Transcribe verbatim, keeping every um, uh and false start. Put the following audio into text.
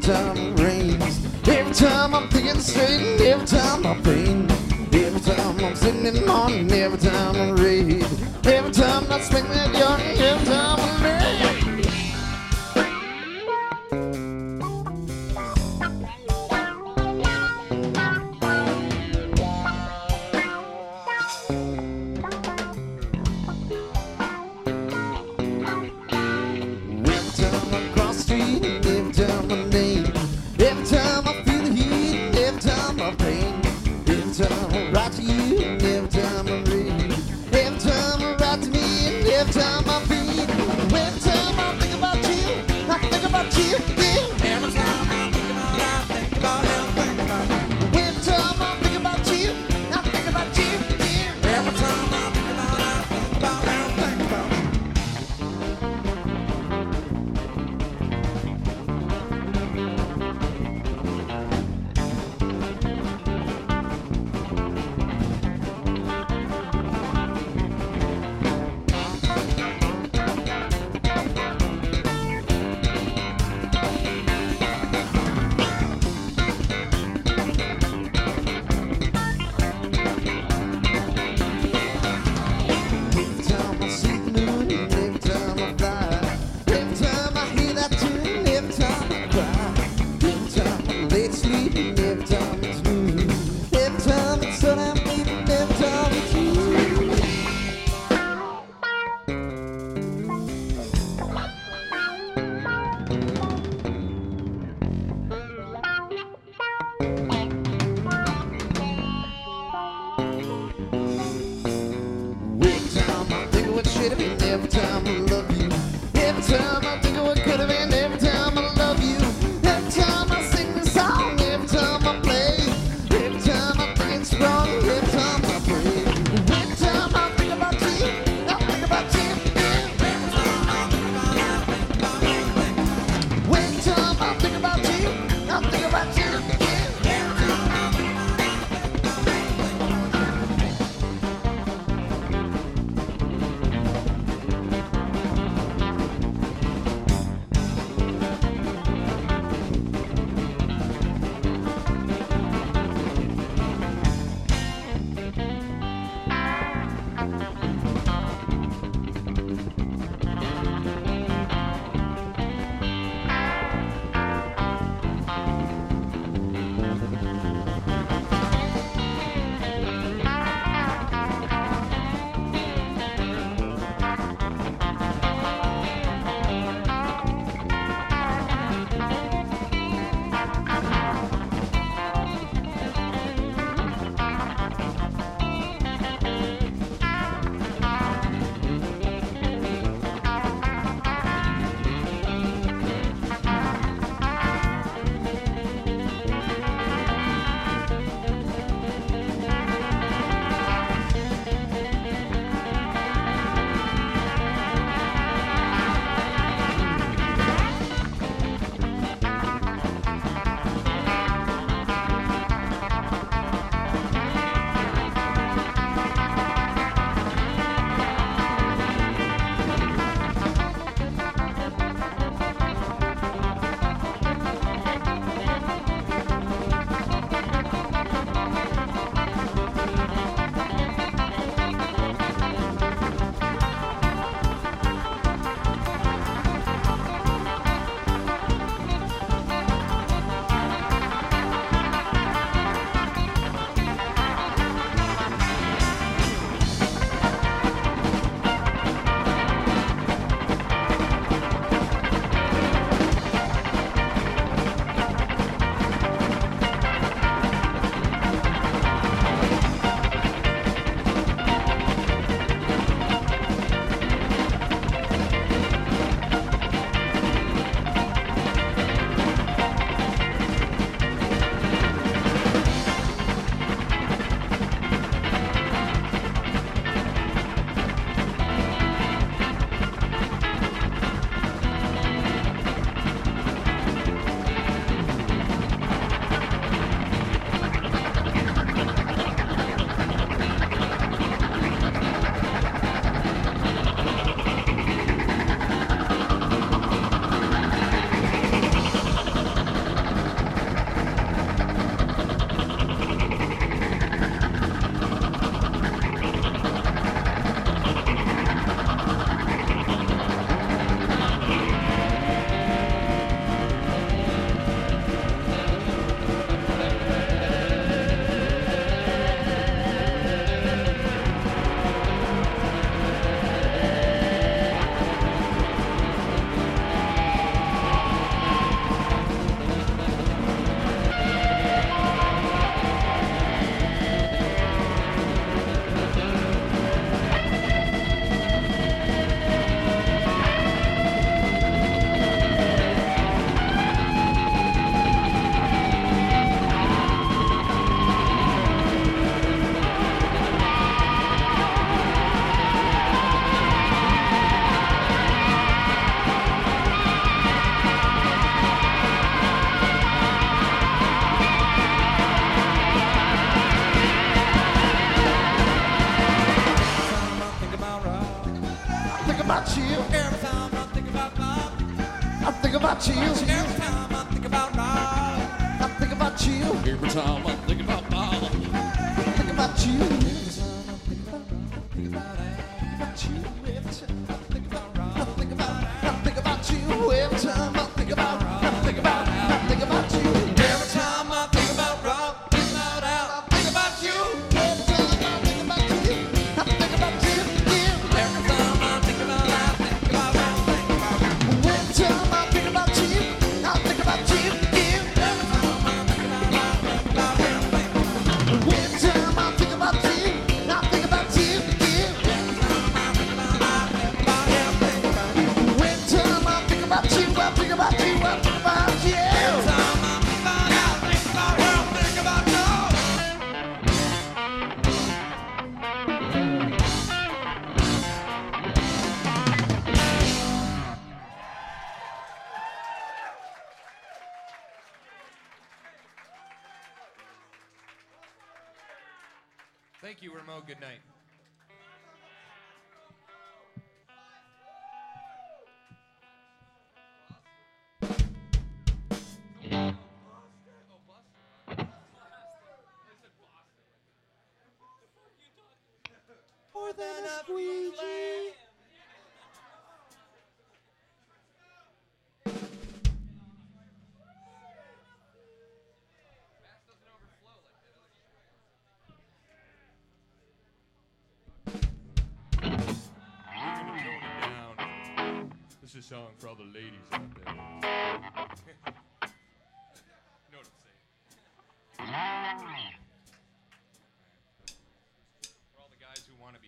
time it rains, every time I'm thinking straight, every time I pain, every time I'm sitting in the morning, every time I read, every time I spend that young, every time I live. Every time I love you, every time I think of what could have been, every time I love you, every time I sing the song, every time I play, every time I think it's wrong, every time I pray, every time I think about you, I think about you, yeah. Every time I think about you, I think about you, yeah. about you. Every time I think about Rob, I think about you. every time I think about Bob, I think about you. Every time I think about Rob, think about you. Every time I think about Rob, I think about, I think about you. Every time I think about, I think about, I think about you. every time I think about Rob, think about Al, I think about you. Every time I think about you, I think about you. Yeah. Every time I think about Al, think about Al, think about you. Every time I think about you, I think about you. Yeah. Every time I think about Al, think about Al, think about you. Every time I think about you, I think about you. Yeah. Every time I think about Al, think about Al, think about you. Every time I think about you, I think about you. I think about you. Every time I think about Al, think about Al, think about you. Thank you, Remo. Good night. More than a squeegee. This is a song for all the ladies out there. You know what I'm saying?